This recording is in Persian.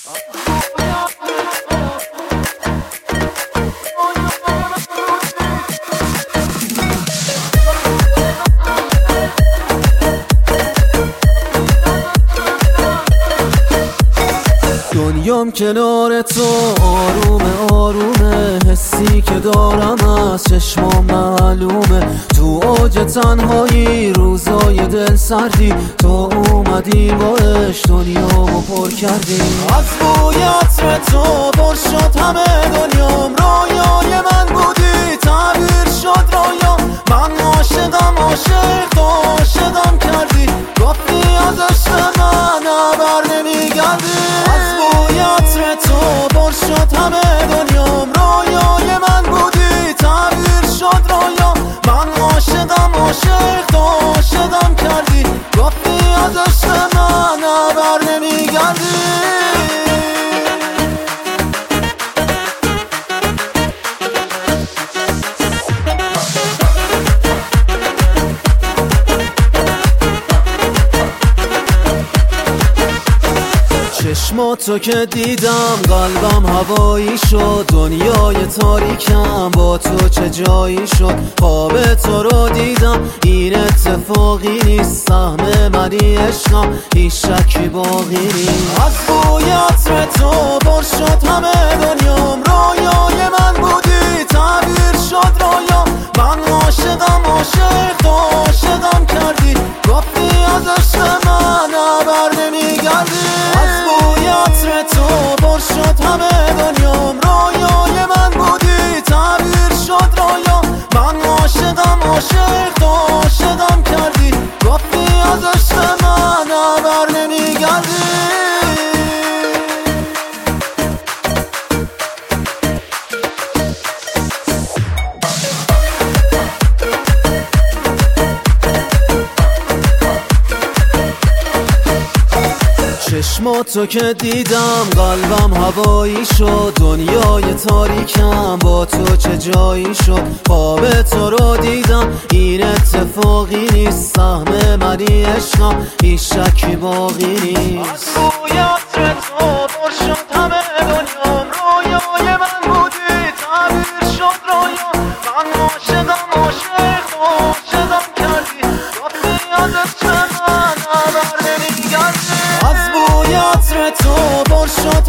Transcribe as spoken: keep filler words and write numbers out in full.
دنیام کنار تو آرومه آرومه، حسی که دارم از چشمام معلومه. تو اوج تنهایی روزای دل سردی، تو اومدی با عشق دنیامو پر کردی. از بوی عطر تو پر شد همه دنیام، رویای من بودی تعبیر شد رویام. من عاشقم عاشق تو عاشقم کردی، گفتی از عشق من خبر نمیگردی. از بوی عطر تو پر شد همه دنیام، رویای من بودی تعبیر شد رویام. من عاشقم عاشق تو عاشقم کردی، گفتی از عشق من خبر نمیگردی. چشماتو که دیدم قلبم هوایی شد، دنیای تاریکم با تو چه جایی شد. خواب تو رو دیدم این اتفاقی نیست، سهم منی عشقم هیچ شکی باقی نیست. از بوی عطر تو پر شد همه دنیام، رویای من بودی تعبیر شد رویام. من عاشقم عاشق تو عاشقم کردی، گفتی از عشق من خبر نمیگردی. عطر تو پر شد همه دنیام، رویای من بودی تعبیر شد رویام. من عاشقم عاشق تو عاشقم کردی، گفتی از عشق من خبر نمیگردی. چشماتو که دیدم قلبم هوایی شد، دنیای تاریکم با تو چه جایی شد. خواب تو رو دیدم این اتفاقی نیست، سهم منی عشقم هیچ شکی باقی نیست. از بوی عطر تو پر شد همه دنیام، رویای من بودی تعبیر شد رویام. من عاشقم عاشق تو عاشقم کردی، گفتی از عشق من خبر نمیگردی. از بوی عطر تو پر شد